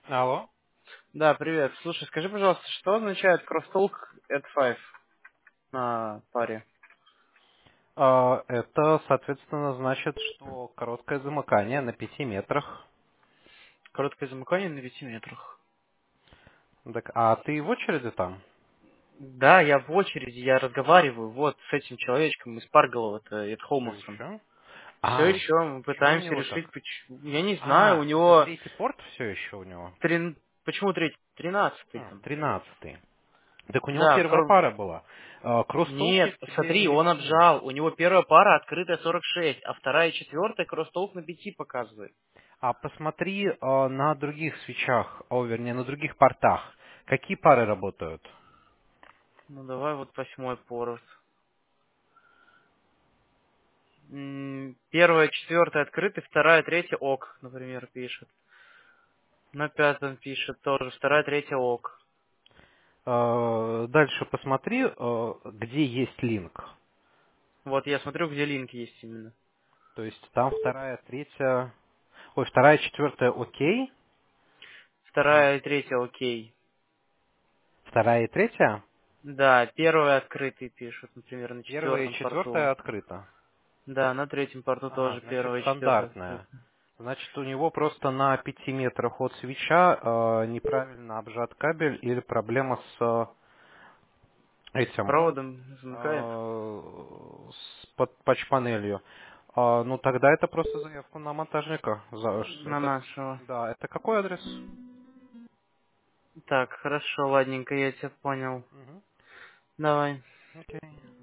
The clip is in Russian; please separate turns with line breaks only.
Алло.
Да, привет. Слушай, скажи, пожалуйста, что означает crosstalk at 5 на паре?
Это, соответственно, значит, что короткое замыкание на 5 метрах.
Короткое замыкание на 5 метрах.
Так, а ты в очереди там?
Да, я в очереди, я разговариваю вот с этим человечком из Парголова, это Эд
Все
Холмасом.
еще?
Все
А,
еще мы
почему у
пытаемся
него
решить,
так?
почему. Я не знаю, у
А, это
него
третий порт все еще у него?
почему третий? 13 там.
13-й. Так у него
Да,
первая пара была. Кроссолк
нет,
есть тебе
смотри,
на
он
7.
отжал. У него первая пара открытая 46, а вторая и четвертая crosstalk на 5 показывает.
А посмотри на других свечах, вернее, на других портах. Какие пары работают?
Ну давай вот 8 порт. Первая, четвертая открыты, вторая, третья ок, например, пишет. На пятом пишет тоже, вторая, третья ок.
Дальше посмотри, где есть линк.
Вот я смотрю, где линк есть именно.
То есть там вторая, третья, вторая, четвертая окей, а
Вторая и третья окей.
вторая и третья,
Да, первая открытый пишут, например, на
первая и
четвертом
четвертая
порту.
открыта.
Да, на третьем порту
Ага,
тоже
значит
первая и четвертая открыта.
стандартная. Значит, у него просто на 5 метрах от свеча неправильно обжат кабель или проблема с
С
этим,
проводом замыкает.
с патч-панелью. Ну, тогда это просто заявку на монтажника.
На нашего.
Да, это какой адрес?
Так, хорошо, ладненько, я тебя понял.
Мгм.
Давай.
Окей.